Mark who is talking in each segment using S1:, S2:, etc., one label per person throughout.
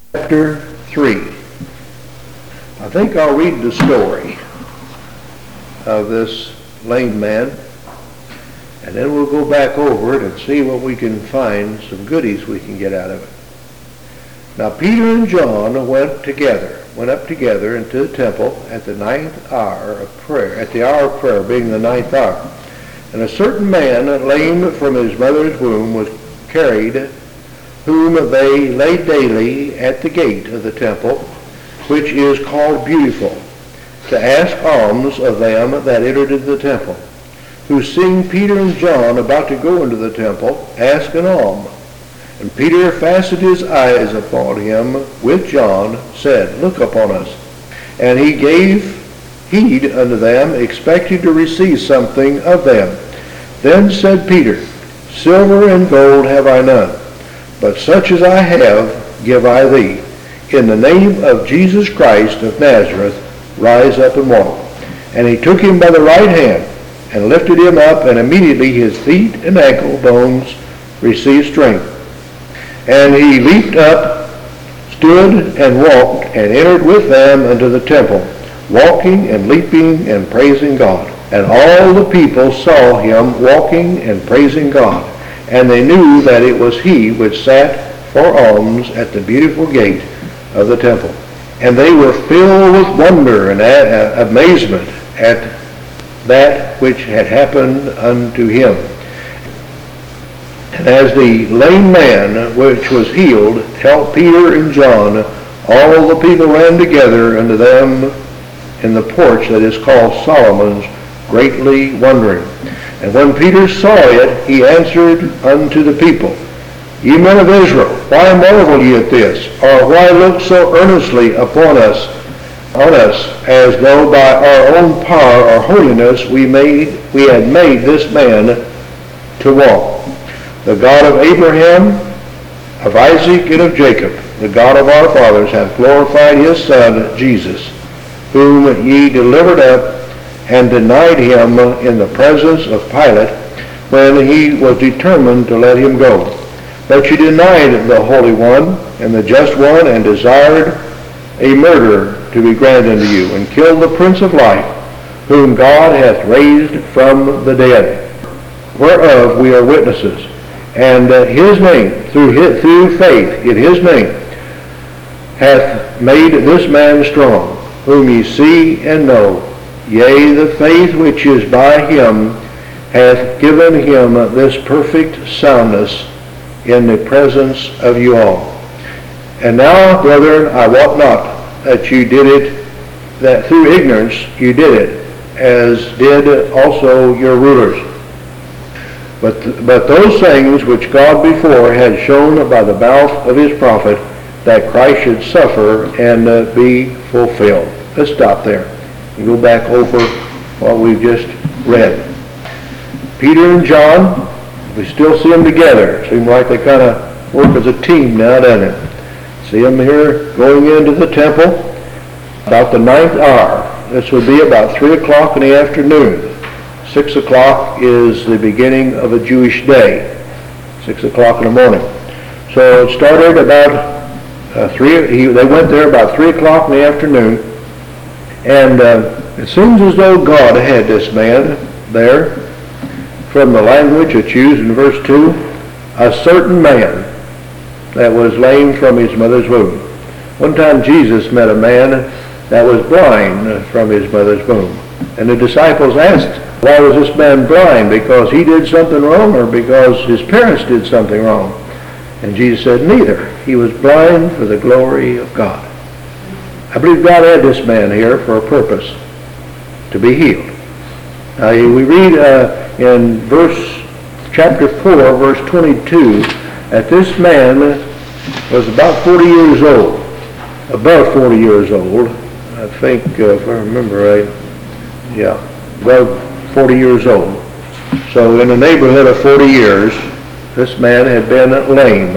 S1: Chapter 3. I think I'll read the story of this lame man, and then we'll go back over it and see what we can find, some goodies we can get out of it. Now Peter and John went up together into the temple at the ninth hour of prayer, at the hour of prayer being the ninth hour. And a certain man, lame from his mother's womb, was carried, whom they laid daily at the gate of the temple, which is called Beautiful, to ask alms of them that entered into the temple, who seeing Peter and John about to go into the temple, asked an alms. And Peter fastened his eyes upon him with John, said, Look upon us. And he gave heed unto them, expecting to receive something of them. Then said Peter, Silver and gold have I none, but such as I have give I thee. In the name of Jesus Christ of Nazareth, rise up and walk. And he took him by the right hand, and lifted him up, and immediately his feet and ankle bones received strength. And he leaped up, stood, and walked, and entered with them into the temple, walking and leaping and praising God. And all the people saw him walking and praising God. And they knew that it was he which sat for alms at the Beautiful gate of the temple. And they were filled with wonder and amazement at that which had happened unto him. And as the lame man which was healed helped Peter and John, all the people ran together unto them in the porch that is called Solomon's, greatly wondering. And when Peter saw it, he answered unto the people, Ye men of Israel, why marvel ye at this? Or why look so earnestly upon us, as though by our own power or holiness we had made this man to walk? The God of Abraham, of Isaac, and of Jacob, the God of our fathers, hath glorified his Son, Jesus, whom ye delivered up and denied him in the presence of Pilate, when he was determined to let him go. But you denied the Holy One and the Just One, and desired a murderer to be granted unto you, and killed the Prince of Life, whom God hath raised from the dead, whereof we are witnesses. And his name, through faith in his name, hath made this man strong, whom ye see and know. Yea, the faith which is by him hath given him this perfect soundness in the presence of you all. And now, brethren, I wot not that you did it, that through ignorance you did it, as did also your rulers. But those things which God before had shown by the mouth of his prophet, that Christ should suffer and be fulfilled. Let's stop there and go back over what we've just read. Peter and John, we still see them together. Seems like they kind of work as a team now, doesn't it? See them here going into the temple about the ninth hour. This would be about 3 o'clock in the afternoon. 6 o'clock is the beginning of a Jewish day. 6 o'clock in the morning. So it started about they went there about 3 o'clock in the afternoon. And it seems as though God had this man there, from the language that's used in verse 2, a certain man that was lame from his mother's womb. One time Jesus met a man that was blind from his mother's womb. And the disciples asked, why was this man blind? Because he did something wrong, or because his parents did something wrong? And Jesus said, neither. He was blind for the glory of God. I believe God had this man here for a purpose, to be healed. Now we read in chapter 4, verse 22, that this man was about 40 years old, above 40 years old. I think, if I remember right, above 40 years old. So in the neighborhood of 40 years, this man had been lame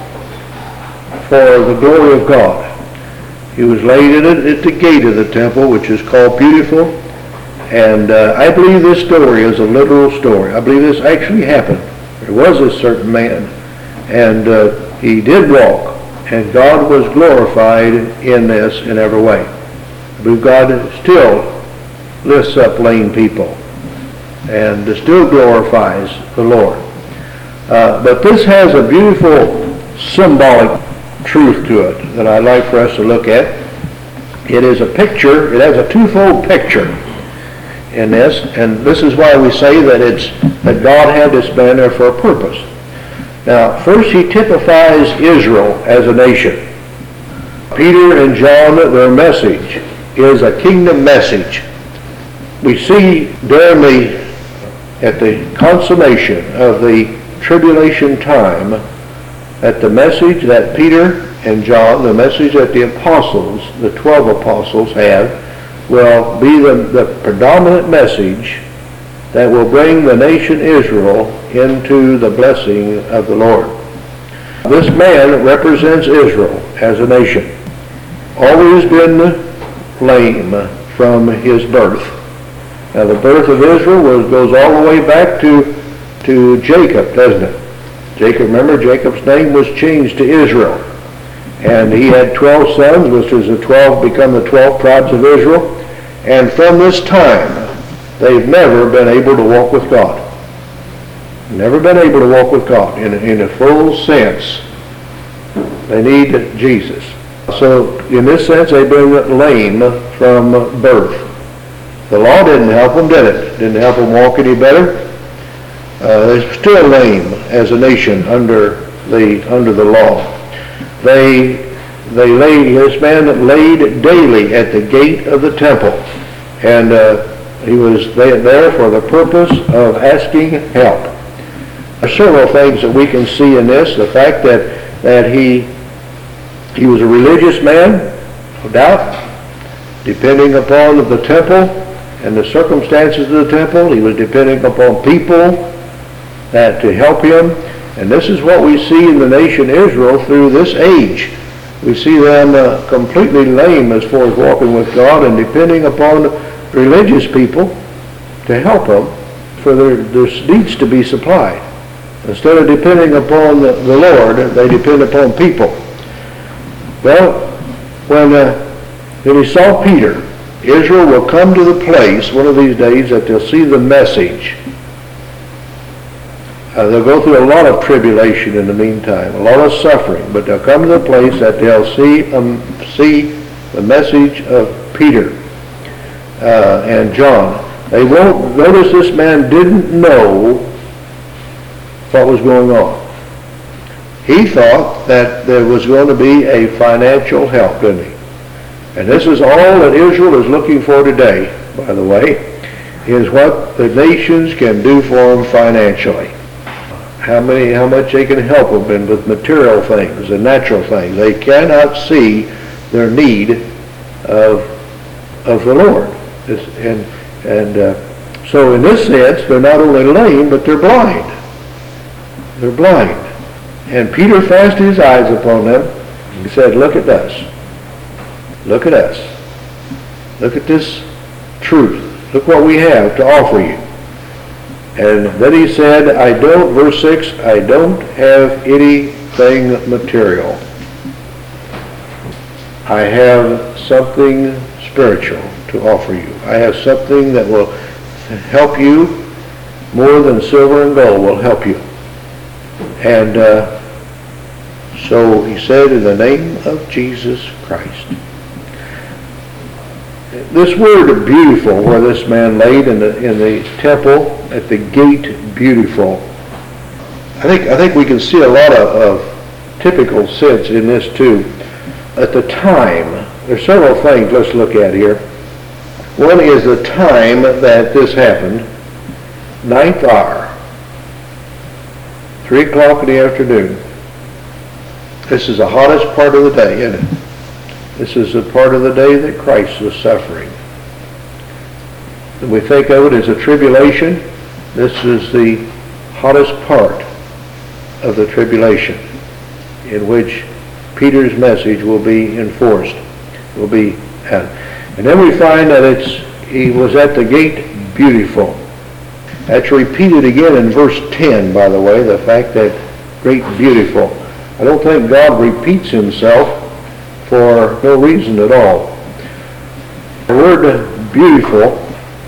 S1: for the glory of God. He was laid at the gate of the temple, which is called Beautiful. And I believe this story is a literal story. I believe this actually happened. There was a certain man, and he did walk And God was glorified in this in every way. But God still lifts up lame people and still glorifies the Lord. But this has a beautiful symbolic truth to it that I'd like for us to look at. It is a picture, it has a twofold picture in this, and this is why we say that God had this man there for a purpose. Now, first he typifies Israel as a nation. Peter and John, their message is a kingdom message. We see at the consummation of the tribulation time, that the message that Peter and John, the message that the apostles, the 12 apostles have, will be the predominant message that will bring the nation Israel into the blessing of the Lord. This man represents Israel as a nation. Always been lame from his birth. Now the birth of Israel goes all the way back to Jacob, doesn't it? Jacob, remember, Jacob's name was changed to Israel. And he had 12 sons, which is the 12 become the 12 tribes of Israel. And from this time, they've never been able to walk with God. Never been able to walk with God in a full sense. They need Jesus. So in this sense, they've been lame from birth. The law didn't help them, did it? Didn't help them walk any better. They're still lame as a nation under the law. This man laid daily at the gate of the temple, and he was there for the purpose of asking help. There are several things that we can see in this. The fact that he was a religious man, no doubt, depending upon the temple and the circumstances of the temple. He was depending upon people to help him. And this is what we see in the nation Israel through this age. We see them completely lame as far as walking with God and depending upon religious people to help them for their needs to be supplied. Instead of depending upon the Lord, they depend upon people. Well, when he saw Peter, Israel will come to the place one of these days that they'll see the message. They'll go through a lot of tribulation in the meantime, a lot of suffering, but they'll come to the place that they'll see the message of Peter and John. They won't notice this man didn't know what was going on. He thought that there was going to be a financial help, didn't he? And this is all that Israel is looking for today, by the way, is what the nations can do for them financially. How much they can help them with material things and natural things. They cannot see their need of the Lord. So in this sense, they're not only lame, but they're blind. They're blind. And Peter fastened his eyes upon them. He said, look at us. Look at us. Look at this truth. Look what we have to offer you. And then he said, verse 6, I don't have anything material. I have something spiritual to offer you. I have something that will help you more than silver and gold will help you. And so he said, in the name of Jesus Christ. This word beautiful, where this man laid in the temple at the gate, beautiful. I think we can see a lot of typical sense in this too. At the time, there's several things let's look at here. One is the time that this happened, 9th hour, 3 o'clock in the afternoon. This is the hottest part of the day, isn't it? This is the part of the day that Christ was suffering. When we think of it as a tribulation, this is the hottest part of the tribulation in which Peter's message will be enforced, And then we find that he was at the gate beautiful. That's repeated again in verse 10, by the way, the fact that great beautiful. I don't think God repeats himself for no reason at all. The word beautiful,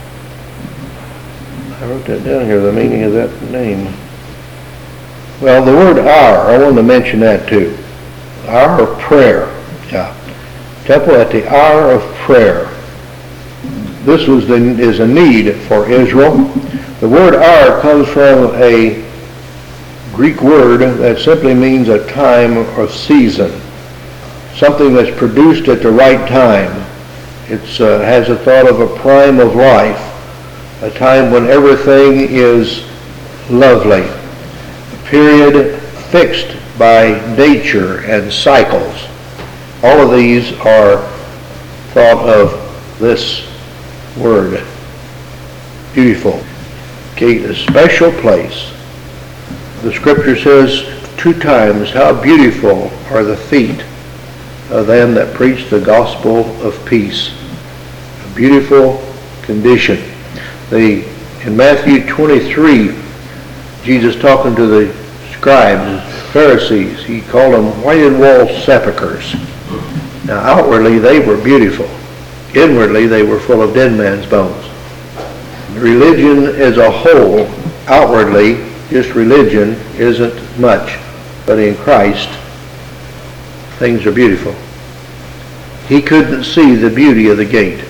S1: I wrote that down here, the meaning of that name. Well, the word hour, I wanted to mention that too. Hour of prayer. Yeah. Temple at the hour of prayer. This is a need for Israel. The word hour comes from a Greek word that simply means a time or season. Something that's produced at the right time. It has a thought of a prime of life, a time when everything is lovely, a period fixed by nature and cycles. All of these are thought of this word, beautiful. Okay, a special place. The scripture says 2 times, how beautiful are the feet of them that preach the gospel of peace. A beautiful condition. In Matthew 23, Jesus talking to the scribes, Pharisees, he called them whited-walled sepulchres. Now outwardly they were beautiful. Inwardly they were full of dead man's bones. Religion as a whole, outwardly, just religion isn't much. But in Christ, things are beautiful. He couldn't see the beauty of the gate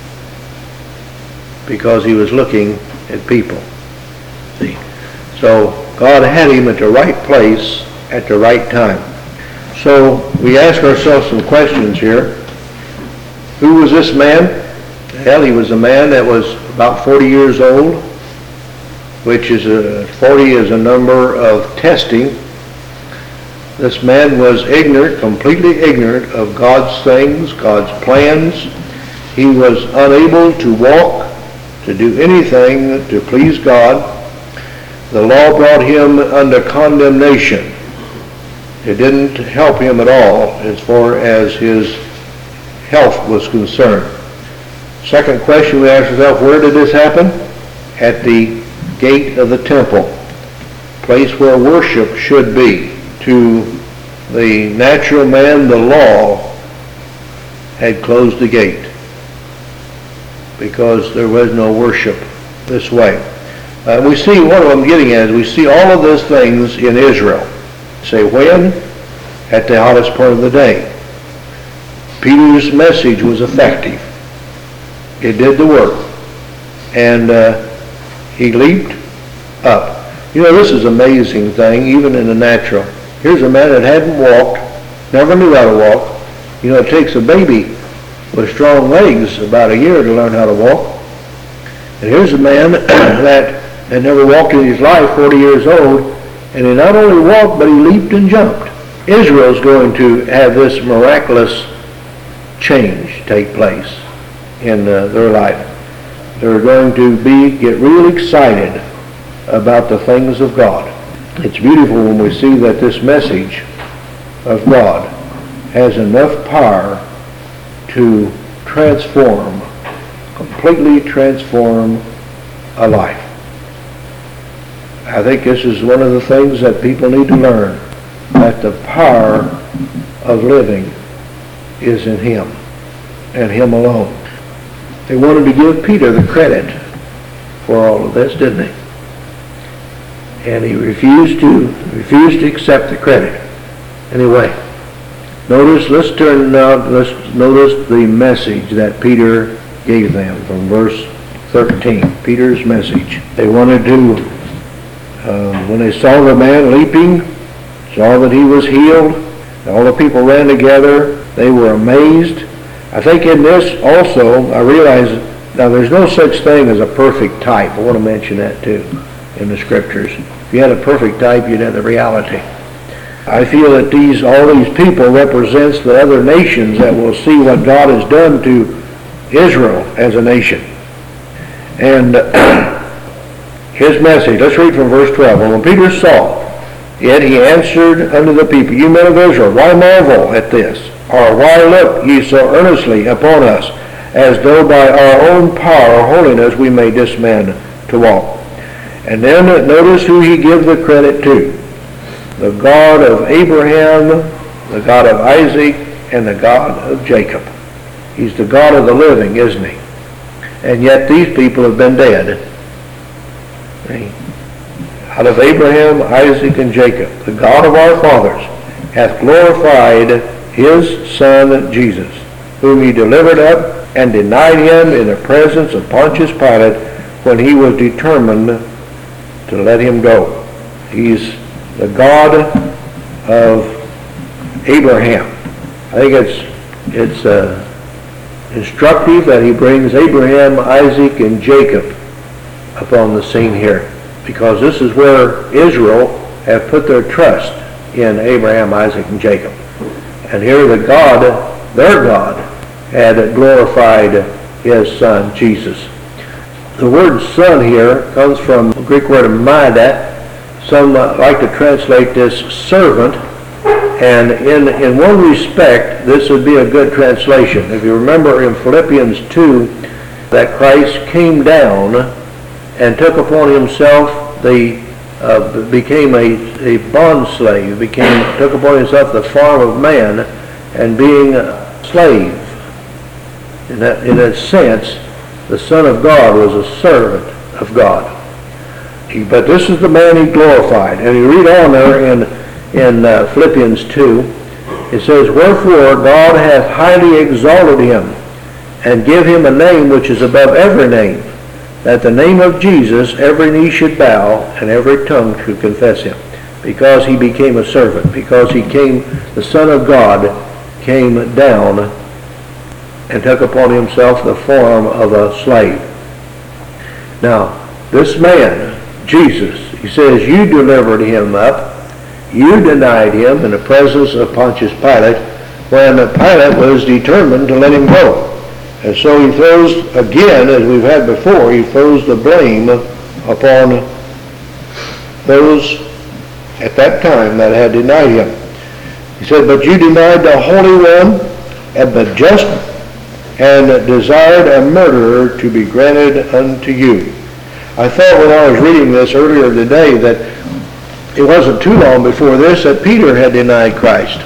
S1: because he was looking at people. See? So God had him at the right place at the right time. So we ask ourselves some questions here. Who was this man? Well, he was a man that was about 40 years old, which is 40 is a number of testing. This man was ignorant, completely ignorant of God's things, God's plans. He was unable to walk, to do anything to please God. The law brought him under condemnation. It didn't help him at all as far as his health was concerned. Second question we ask ourselves, where did this happen? At the gate of the temple, place where worship should be. To the natural man, the law had closed the gate because there was no worship this way. We see what I'm getting at is we see all of those things in Israel. Say when? At the hottest part of the day. Peter's message was effective. It did the work. And he leaped up. You know, this is an amazing thing, even in the natural. Here's a man that hadn't walked, never knew how to walk. You know, it takes a baby with strong legs about a year to learn how to walk. And here's a man that had never walked in his life, 40 years old, and he not only walked, but he leaped and jumped. Israel's going to have this miraculous change take place in their life. They're going to get real excited about the things of God. It's beautiful when we see that this message of God has enough power to transform, completely transform a life. I think this is one of the things that people need to learn, that the power of living is in Him and Him alone. They wanted to give Peter the credit for all of this, didn't they? And he refused to accept the credit. Anyway, let's notice the message that Peter gave them from verse 13. Peter's message. They wanted to, when they saw the man leaping, saw that he was healed, all the people ran together, they were amazed. I think in this also, I realize, now there's no such thing as a perfect type. I want to mention that too in the scriptures. If you had a perfect type, you'd have the reality. I feel that all these people represents the other nations that will see what God has done to Israel as a nation. And his message, let's read from verse 12. When Peter saw it, he answered unto the people, "You men of Israel, why marvel at this? Or why look ye so earnestly upon us, as though by our own power or holiness we made this man to walk?" And then notice who he gives the credit to. the God of Abraham, the God of Isaac, and the God of Jacob. He's the God of the living, isn't he? And yet these people have been dead. Out of Abraham, Isaac, and Jacob, the God of our fathers hath glorified his Son Jesus, whom he delivered up and denied him in the presence of Pontius Pilate when he was determined to let him go. He's the God of Abraham. I think it's instructive that he brings Abraham, Isaac, and Jacob upon the scene here, because this is where Israel have put their trust in Abraham, Isaac, and Jacob. And here the God, their God, had glorified his Son, Jesus. The word son here comes from the Greek word amida. Some like to translate this servant, and in one respect, this would be a good translation. If you remember in Philippians 2, that Christ came down and took upon himself became a bond slave, took upon himself the form of man, and being a slave. In that sense, the Son of God was a servant of God. But this is the man he glorified. And you read on there in Philippians 2, it says, "Wherefore God hath highly exalted him, and give him a name which is above every name, that the name of Jesus every knee should bow, and every tongue should confess him." Because he became a servant, because the Son of God came down and took upon himself the form of a slave. Now, this man, Jesus, he says, you delivered him up, you denied him in the presence of Pontius Pilate, when Pilate was determined to let him go. And so he throws, again, as we've had before, he throws the blame upon those at that time that had denied him. He said, "But you denied the Holy One, and the just, and desired a murderer to be granted unto you." I thought when I was reading this earlier today that it wasn't too long before this that Peter had denied Christ.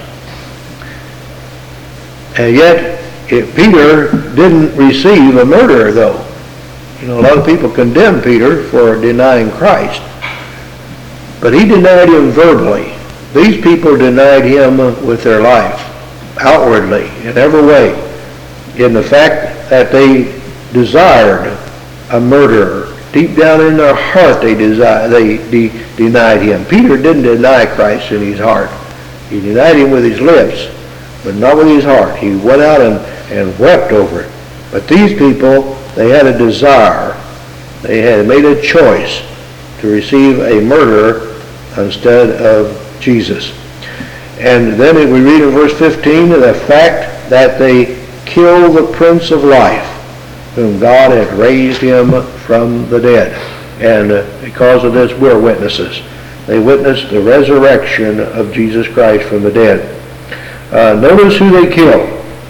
S1: And yet, Peter didn't receive a murderer, though. You know, a lot of people condemn Peter for denying Christ. But he denied him verbally. These people denied him with their life, outwardly, in every way, in the fact that they desired a murderer. Deep down in their heart, they denied him. Peter didn't deny Christ in his heart. He denied him with his lips, but not with his heart. He went out and wept over it. But these people, they had a desire. They had made a choice to receive a murderer instead of Jesus. And then we read in verse 15 the fact that they killed the Prince of Life, whom God had raised him from the dead. And because of this, we're witnesses. They witnessed the resurrection of Jesus Christ from the dead. Notice who they killed.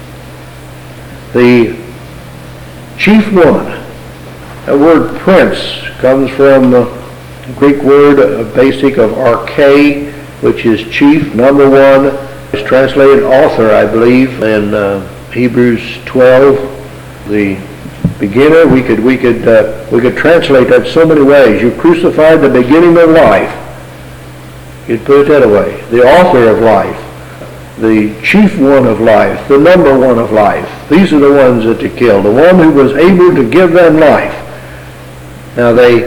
S1: The chief one. That word prince comes from the Greek word basic of arche, which is chief, number one. It's translated author, I believe, in Hebrews 12. The beginner, we could translate that so many ways. You crucified the beginning of life. You'd put it that way. The author of life, the chief one of life, the number one of life. These are the ones that they killed. The one who was able to give them life. Now they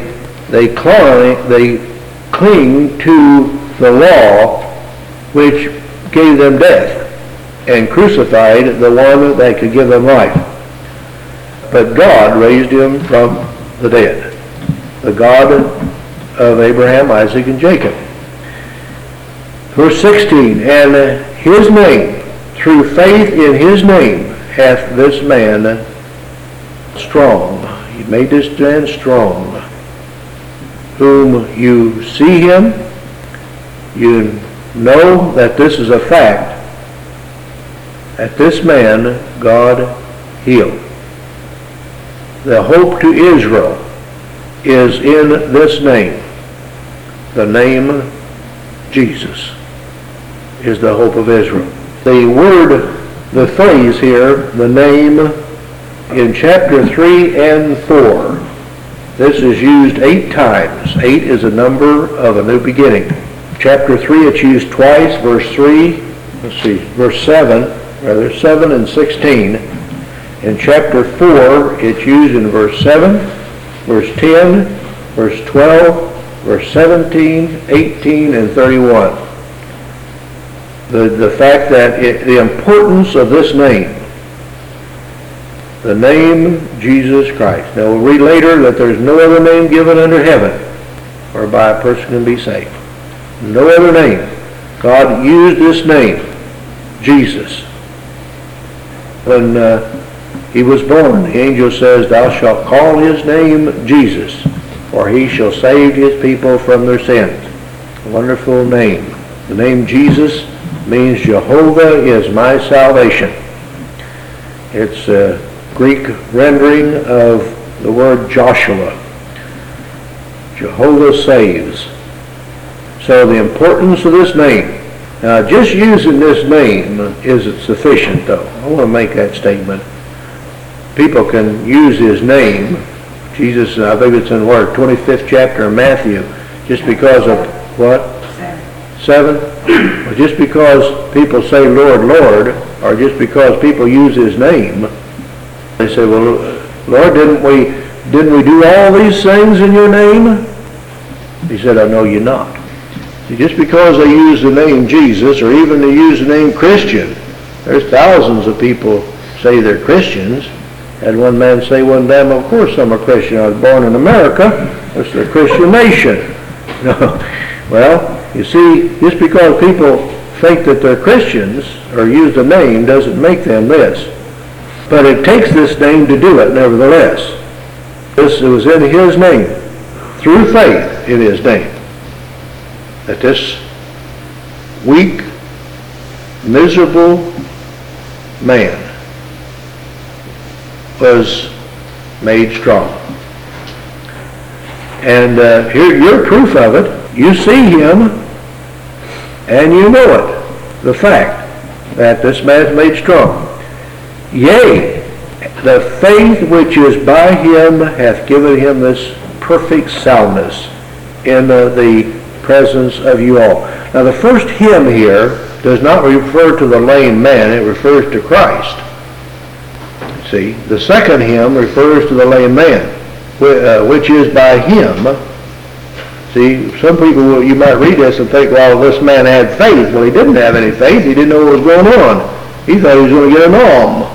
S1: cling to the law which gave them death, and crucified the one that could give them life. But God raised him from the dead. The God of Abraham, Isaac, and Jacob. Verse 16, and his name, through faith in his name, hath this man strong. He made this man strong. Whom you see him, you know that this is a fact, that this man God healed. The hope to Israel is in this name, the name Jesus is the hope of Israel. The phrase here, the name, in chapter 3 and 4, this is used 8 times. 8 is a number of a new beginning. Chapter 3, it's used twice, verse 7 and 16. In chapter 4, it's used in verse 7, verse 10, verse 12, verse 17, 18, and 31. The fact that the importance of this name, the name Jesus Christ. Now we'll read later that there's no other name given under heaven whereby a person can be saved. No other name. God used this name, Jesus. When he was born, the angel says, "Thou shalt call his name Jesus, for he shall save his people from their sins." A wonderful name. The name Jesus means Jehovah is my salvation. It's a Greek rendering of the word Joshua. Jehovah saves. So the importance of this name. Now, just using this name isn't sufficient, though. I want to make that statement. People can use his name. Jesus, I think it's in the 25th chapter of Matthew, just because of what? 7? Well, just because people say Lord, Lord, or just because people use his name, they say, well, Lord, didn't we do all these things in your name? He said, I know you not. See, just because they use the name Jesus, or even they use the name Christian, there's thousands of people say they're Christians. Had one man say one time, of course I'm a Christian. I was born in America. It's the Christian nation. No. Well, you see, just because people think that they're Christians or use the name doesn't make them this. But it takes this name to do it, nevertheless. This was in his name, through faith in his name, that this weak, miserable man was made strong. And here, you're proof of it. You see him, and you know it, the fact that this man's made strong. Yea, the faith which is by him hath given him this perfect soundness in the presence of you all. Now the first him here does not refer to the lame man, it refers to Christ. See, the second him refers to the lame man, which is by him. See, some people, you might read this and think, well, this man had faith. Well, he didn't have any faith. He didn't know what was going on. He thought he was going to get an alm.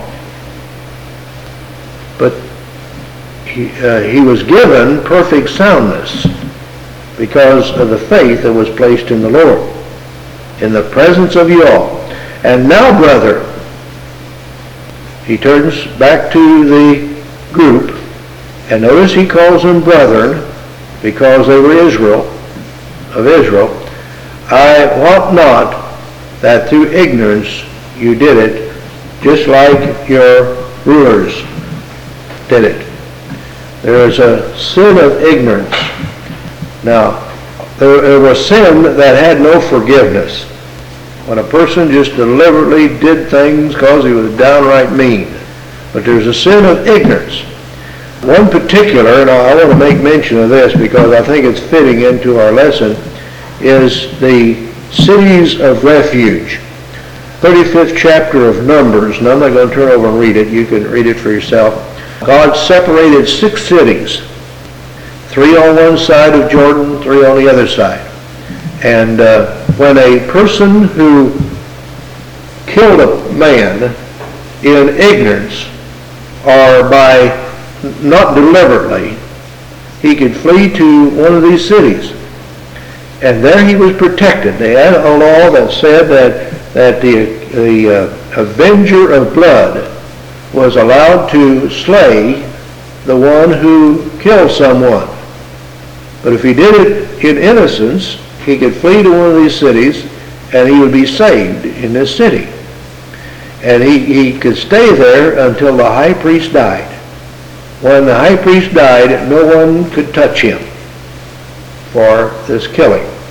S1: But he was given perfect soundness because of the faith that was placed in the Lord, in the presence of you all. And now, brother, he turns back to the group, and notice he calls them brethren because they were of Israel. I want not that through ignorance you did it, just like your rulers did it. There is a sin of ignorance. Now, there was sin that had no forgiveness. When a person just deliberately did things because he was downright mean. But there's a sin of ignorance. One particular, and I want to make mention of this because I think it's fitting into our lesson, is the cities of refuge. 35th chapter of Numbers, and I'm not going to turn over and read it. You can read it for yourself. God separated 6 cities, 3 on one side of Jordan, 3 on the other side. And when a person who killed a man in ignorance or by not deliberately, he could flee to one of these cities. And there he was protected. They had a law that said that the avenger of blood was allowed to slay the one who killed someone. But if he did it in innocence, he could flee to one of these cities and he would be saved in this city. And he could stay there until the high priest died. When the high priest died, no one could touch him for this killing.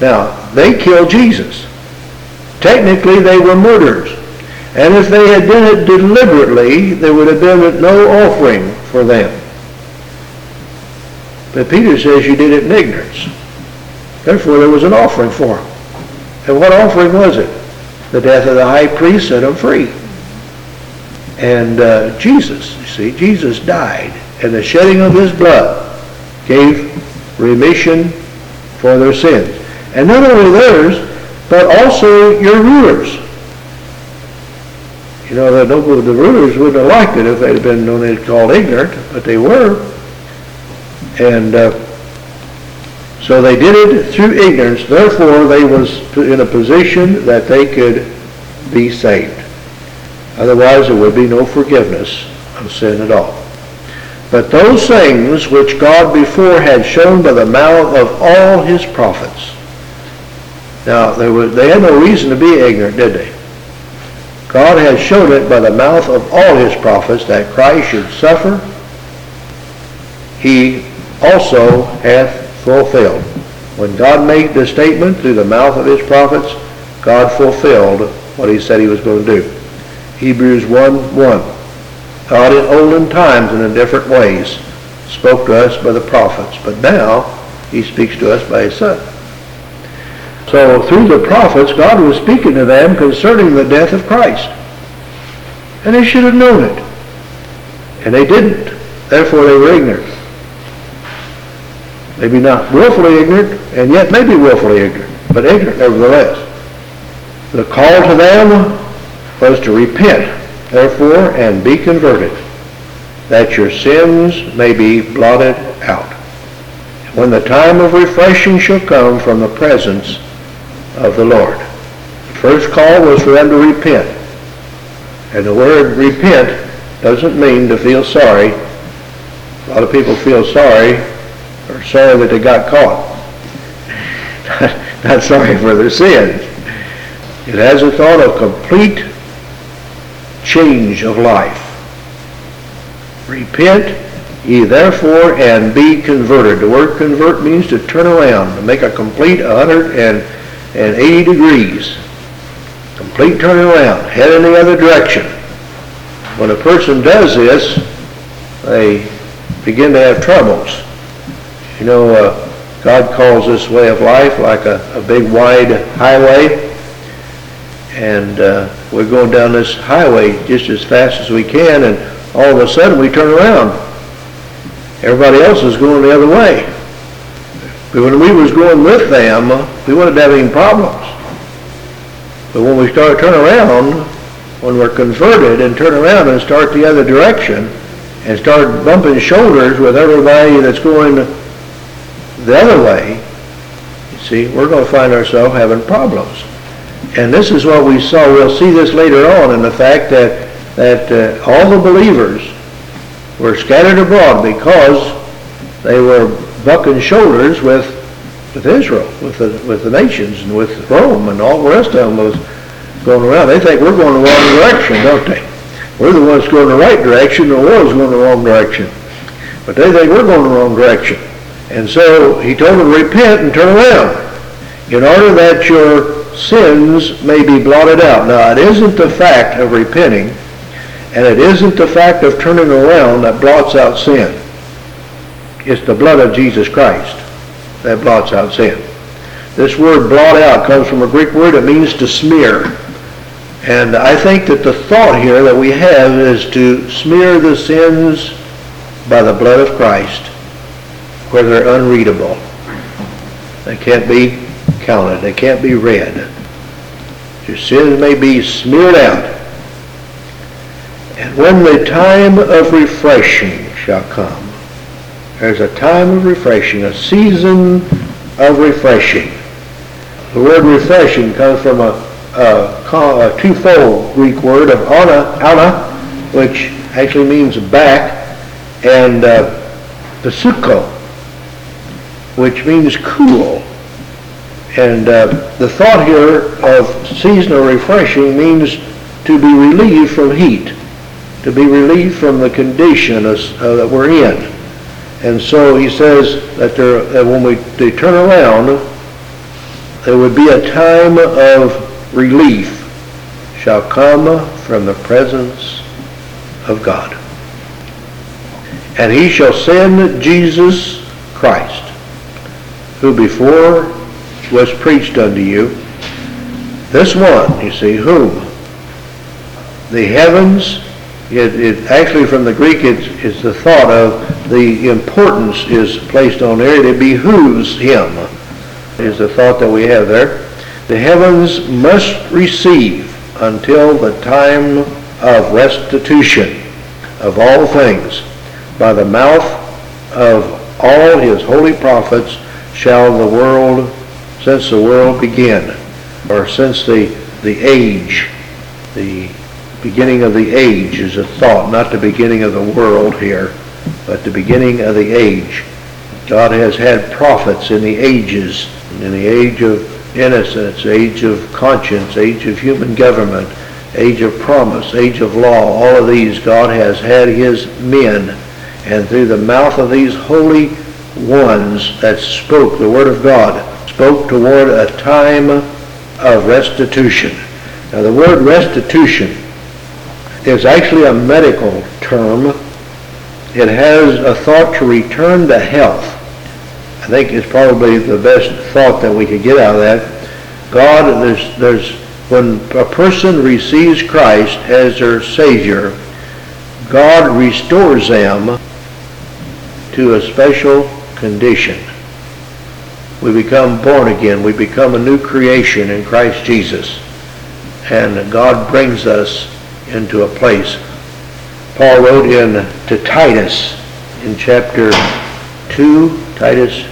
S1: Now, they killed Jesus. Technically, they were murderers. And if they had done it deliberately, there would have been no offering for them. But Peter says you did it in ignorance. Therefore, there was an offering for them. And what offering was it? The death of the high priest set them free. And Jesus, you see, Jesus died. And the shedding of his blood gave remission for their sins. And not only theirs, but also your rulers. You know, the rulers wouldn't have liked it if they'd have been known they'd called ignorant, but they were. And so they did it through ignorance. Therefore, they was in a position that they could be saved. Otherwise, there would be no forgiveness of sin at all. But those things which God before had shown by the mouth of all his prophets. Now, they had no reason to be ignorant, did they? God had shown it by the mouth of all his prophets that Christ should suffer. He also hath fulfilled. When God made the statement through the mouth of his prophets, God fulfilled what he said he was going to do. Hebrews 1:1. God in olden times and in different ways spoke to us by the prophets, but now he speaks to us by his Son. So through the prophets, God was speaking to them concerning the death of Christ. And they should have known it. And they didn't. Therefore they were ignorant. Maybe not willfully ignorant, and yet maybe willfully ignorant, but ignorant nevertheless. The call to them was to repent, therefore, and be converted, that your sins may be blotted out, when the time of refreshing shall come from the presence of the Lord. The first call was for them to repent. And the word repent doesn't mean to feel sorry. A lot of people feel sorry, or sorry that they got caught. Not sorry for their sins. It has a thought of complete change of life. Repent ye therefore and be converted. The word convert means to turn around, to make a complete 180 degrees. Complete turning around, head in the other direction. When a person does this, they begin to have troubles. You know, God calls this way of life like a big wide highway. And we're going down this highway just as fast as we can, and all of a sudden we turn around. Everybody else is going the other way. But when we was going with them, we wouldn't have any problems. But when we start turning around, when we're converted and turn around and start the other direction and start bumping shoulders with everybody that's going the other way, you see, we're going to find ourselves having problems. And this is what we saw. We'll see this later on in the fact that all the believers were scattered abroad because they were bucking shoulders with Israel, with the nations, and with Rome, and all the rest of them was going around. They think we're going the wrong direction, don't they? We're the ones going the right direction, the world's going the wrong direction. But they think we're going the wrong direction. And so he told them to repent and turn around in order that your sins may be blotted out. Now, it isn't the fact of repenting, and it isn't the fact of turning around that blots out sin. It's the blood of Jesus Christ that blots out sin. This word blot out comes from a Greek word. It means to smear. And I think that the thought here that we have is to smear the sins by the blood of Christ where they're unreadable. They can't be counted. They can't be read. Your sins may be smeared out. And when the time of refreshing shall come, there's a time of refreshing, a season of refreshing. The word refreshing comes from a twofold Greek word of ana, which actually means back, and pasuko, which means cool. And the thought here of season of refreshing means to be relieved from heat, to be relieved from the condition that we're in. And so he says that when they turn around, there would be a time of relief shall come from the presence of God. And he shall send Jesus Christ, who before was preached unto you. This one, you see, whom? The heavens, it actually from the Greek it's the thought of, the importance is placed on there. It behooves him, is the thought that we have there. The heavens must receive until the time of restitution of all things. By the mouth of all his holy prophets shall the world, since the world began, or since the age, the beginning of the age is a thought, not the beginning of the world here, but the beginning of the age. God has had prophets in the ages, in the age of innocence, age of conscience, age of human government, age of promise, age of law. All of these God has had his men, and through the mouth of these holy ones that spoke the word of God, spoke toward a time of restitution. Now the word restitution is actually a medical term. It has a thought to return to health. I think it's probably the best thought that we could get out of that. God, there's when a person receives Christ as their Savior, God restores them to a special condition. We become born again. We become a new creation in Christ Jesus. And God brings us into a place. Paul wrote to Titus in chapter 2, Titus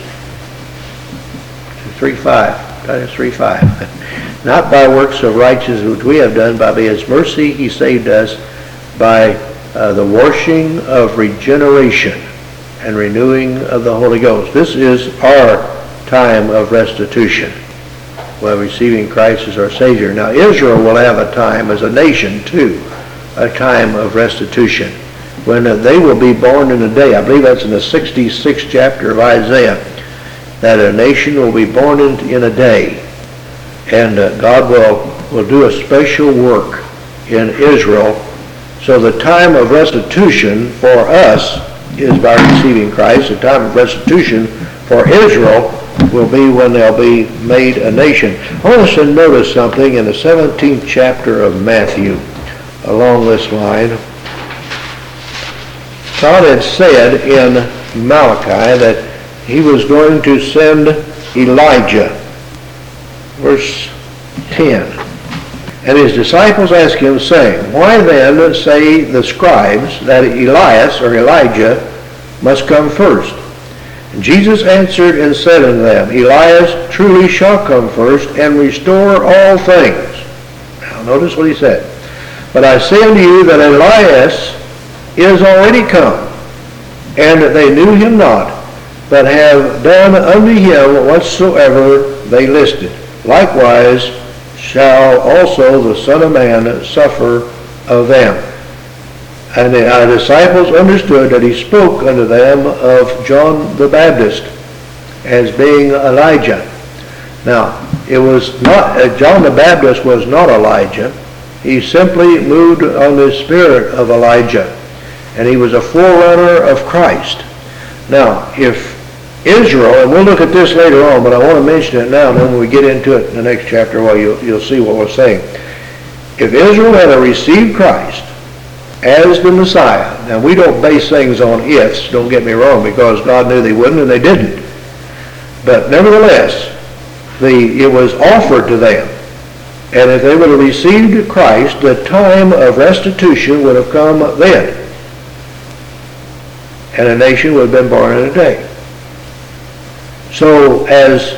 S1: 3:5. Titus 3:5. Not by works of righteousness which we have done, but by his mercy he saved us by the washing of regeneration and renewing of the Holy Ghost. This is our time of restitution, while receiving Christ as our Savior. Now Israel will have a time as a nation too, a time of restitution, when they will be born in a day. I believe that's in the 66th chapter of Isaiah, that a nation will be born in a day, and God will do a special work in Israel. So the time of restitution for us is by receiving Christ. The time of restitution for Israel will be when they'll be made a nation. I want us to notice something in the 17th chapter of Matthew along this line. God had said in Malachi that he was going to send Elijah. Verse 10. And his disciples asked him, saying, Why then say the scribes that Elias or Elijah must come first? And Jesus answered and said unto them, Elias truly shall come first and restore all things. Now notice what he said. But I say unto you that Elias is already come, and they knew him not, but have done unto him whatsoever they listed. Likewise shall also the Son of Man suffer of them. And the disciples understood that he spoke unto them of John the Baptist as being Elijah. Now, it was not, John the Baptist was not Elijah. He simply moved on the spirit of Elijah, and he was a forerunner of Christ. Now, if Israel, and we'll look at this later on, but I want to mention it now, and then when we get into it in the next chapter, well, you'll see what we're saying. If Israel had received Christ as the Messiah, now we don't base things on ifs, don't get me wrong, because God knew they wouldn't and they didn't. But nevertheless, it was offered to them. And if they would have received Christ, the time of restitution would have come then. And a nation would have been born in a day. So as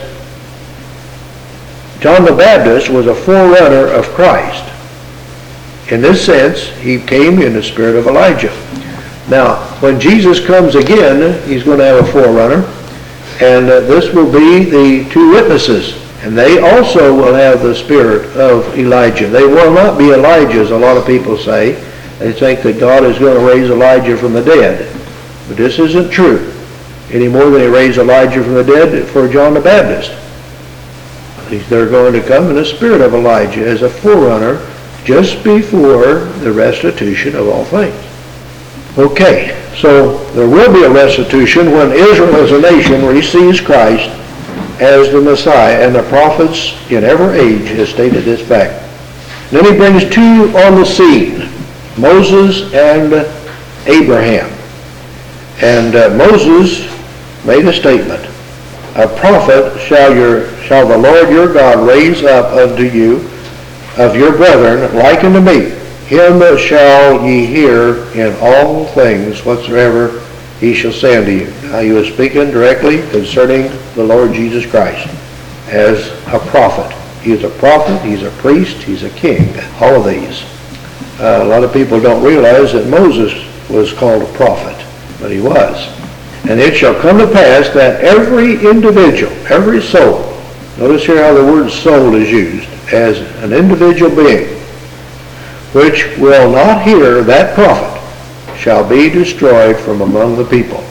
S1: John the Baptist was a forerunner of Christ, in this sense, he came in the spirit of Elijah. Now, when Jesus comes again, he's going to have a forerunner, and this will be the two witnesses. And they also will have the spirit of Elijah. They will not be Elijah, as a lot of people say. They think that God is going to raise Elijah from the dead. But this isn't true, any more than he raised Elijah from the dead for John the Baptist. They're going to come in the spirit of Elijah as a forerunner just before the restitution of all things. Okay, so there will be a restitution when Israel as a nation receives Christ as the Messiah, and the prophets in every age have stated this fact. Then he brings two on the scene, Moses and Abraham. And Moses made a statement, "A prophet shall the Lord your God raise up unto you of your brethren like unto me. Him shall ye hear in all things whatsoever he shall say unto you." Now he was speaking directly concerning the Lord Jesus Christ as a prophet. He's a prophet, he's a priest, he's a king, all of these. A lot of people don't realize that Moses was called a prophet, but he was. "And it shall come to pass that every individual, every soul," notice here how the word soul is used, as an individual being, "which will not hear that prophet shall be destroyed from among the people.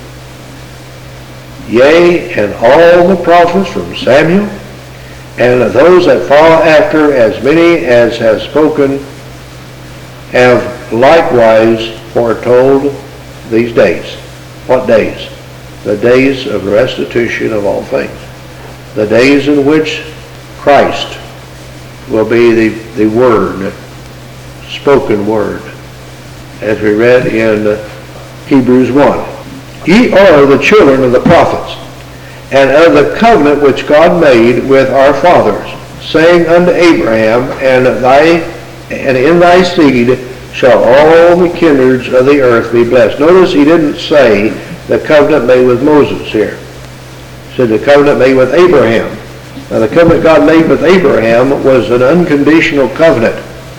S1: Yea, and all the prophets from Samuel, and those that follow after, as many as have spoken, have likewise foretold these days." What days? The days of restitution of all things. The days in which Christ will be the Word, spoken Word, as we read in Hebrews 1. "Ye are the children of the prophets, and of the covenant which God made with our fathers, saying unto Abraham, and in thy seed shall all the kindreds of the earth be blessed." Notice he didn't say the covenant made with Moses here. He said the covenant made with Abraham. Now the covenant God made with Abraham was an unconditional covenant.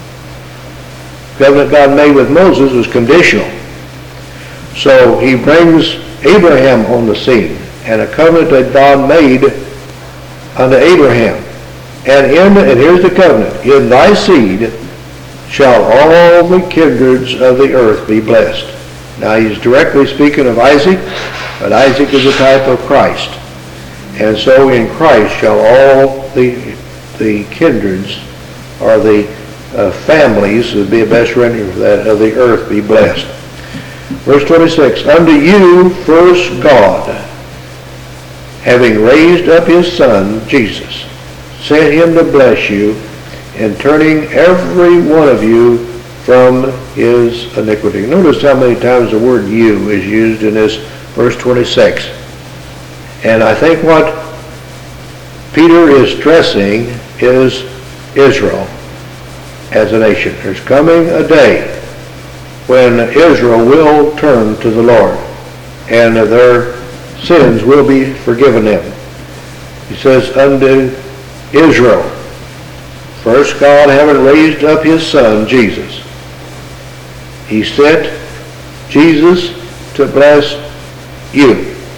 S1: The covenant God made with Moses was conditional. So he brings Abraham on the scene, and a covenant that God made unto Abraham. And here's the covenant, "In thy seed shall all the kindreds of the earth be blessed." Now he's directly speaking of Isaac, but Isaac is a type of Christ. And so in Christ shall all the kindreds, or the families, would be a best rendering for that, of the earth be blessed. Verse 26, "Unto you first God, having raised up his Son, Jesus, sent him to bless you, in turning every one of you from his iniquity." Notice how many times the word "you" is used in this verse 26. And I think what Peter is stressing is Israel as a nation. There's coming a day when Israel will turn to the Lord, and their sins will be forgiven them. He says, "Unto Israel, first God having raised up his Son, Jesus, he sent Jesus to bless you,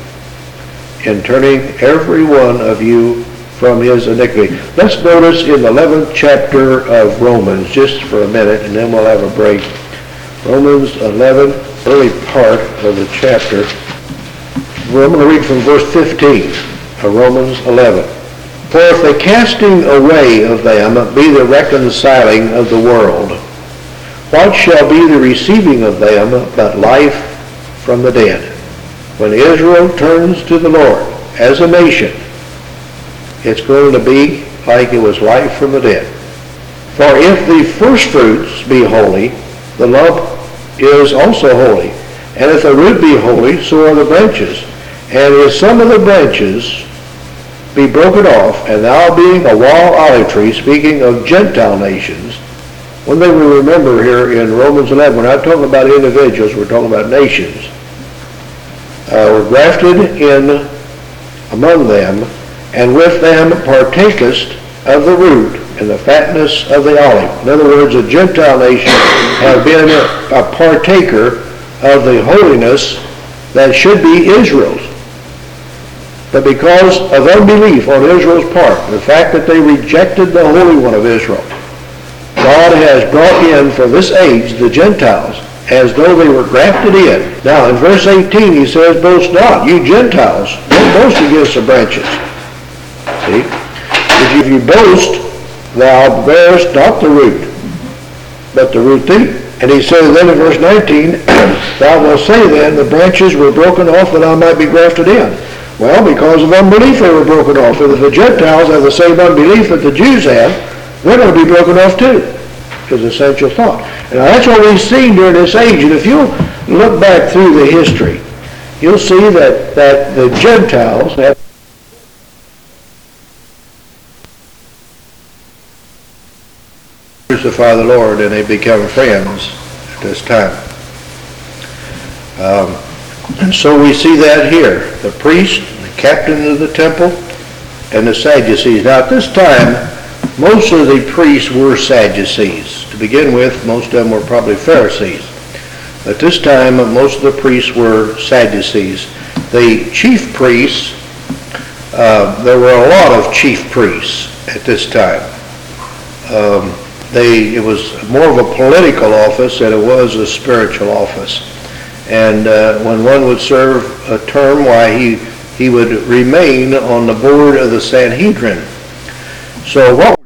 S1: in turning every one of you from his iniquity." Let's notice in the 11th chapter of Romans, just for a minute, and then we'll have a break. Romans 11, early part of the chapter. I'm going to read from verse 15 of Romans 11. "For if the casting away of them be the reconciling of the world, what shall be the receiving of them but life from the dead?" When Israel turns to the Lord as a nation, it's going to be like it was life from the dead. "For if the first fruits be holy, the lump is also holy. And if the root be holy, so are the branches. And if some of the branches be broken off, and thou being a wild olive tree," speaking of Gentile nations. One thing we remember here in Romans 11, we're not talking about individuals, we're talking about nations. We're grafted in among them, and with them partakest of the root and the fatness of the olive. In other words, the Gentile nations have been a partaker of the holiness that should be Israel's. But because of unbelief on Israel's part, the fact that they rejected the Holy One of Israel, God has brought in for this age the Gentiles as though they were grafted in. Now in verse 18 he says, "Boast not, you Gentiles, don't boast against the branches." See? The if you boast, thou bearest not the root, but the root thee. And he said then in verse 19, thou wilt say then, the branches were broken off that I might be grafted in. Well, because of unbelief they were broken off. And if the Gentiles have the same unbelief that the Jews have, they're going to be broken off too, is essential thought. And that's what we've seen during this age. And if you look back through the history, you'll see that the Gentiles have crucify the Lord, and they become friends at this time. And so we see that here. The priest, the captain of the temple, and the Sadducees. Now at this time, most of the priests were Sadducees. To begin with, most of them were probably Pharisees. At this time, most of the priests were Sadducees. The chief priests, there were a lot of chief priests at this time. It was more of a political office than it was a spiritual office. And when one would serve a term, why he would remain on the board of the Sanhedrin. So what